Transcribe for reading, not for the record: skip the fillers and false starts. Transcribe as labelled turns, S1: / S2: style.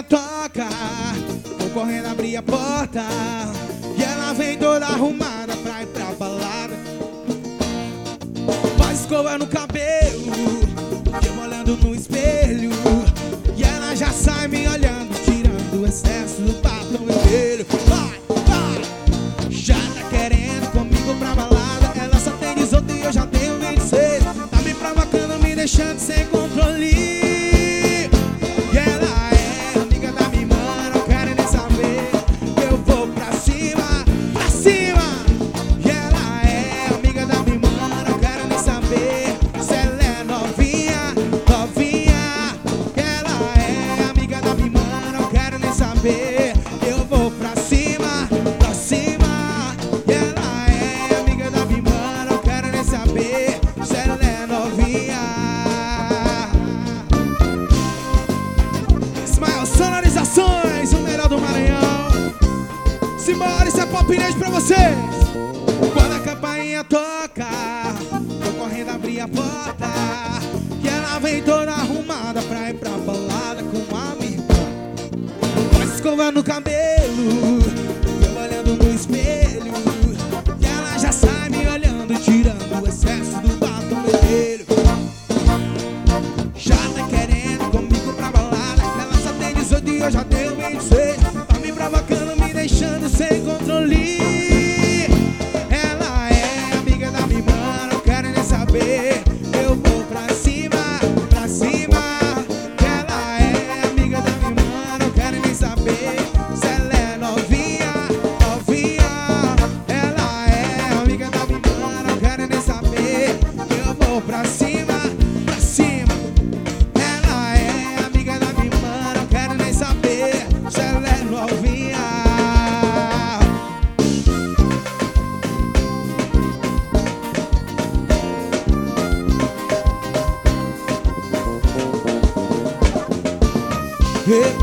S1: campainha toca, vou correndo abrir a porta, e ela vem toda arrumada pra ir pra balada. Faz escova no cabelo, eu olhando no espelho, e ela já sai me olhando, tirando o excesso do batom vermelho. Vai, vai, já tá querendo comigo pra balada. Ela só tem 18 e eu já tenho 26. Tá me provocando, me deixando sem controle. Eu vou pra cima, pra cima. E ela é amiga da minha irmã, não quero nem saber se ela é novinha. Ismael Sonorizações, o melhor do Maranhão. Simbora, isso é Pop Nerd pra vocês. Quando a campainha toca, tô correndo abrir a porta, e ela vem toda arrumada pra ir pra balada com a minha irmã. Escova no cabelo, eu olhando no espelho, e ela já sai me olhando, tirando o excesso do batom vermelho. Já tá querendo comigo pra balada. Ela só tem 18 e eu já tenho 26. Tá me provocando, me deixando sem controle. Ela é amiga da minha irmã, não quero nem saber. Eu vou pra cima, pra cima. Ela é amiga da minha irmã, não quero nem saber se ela é novinha, novinha. Ela é amiga da minha irmã, não quero nem saber. Eu vou pra cima, pra cima. Ela é amiga da minha irmã, não quero nem saber se ela é novinha. Hey.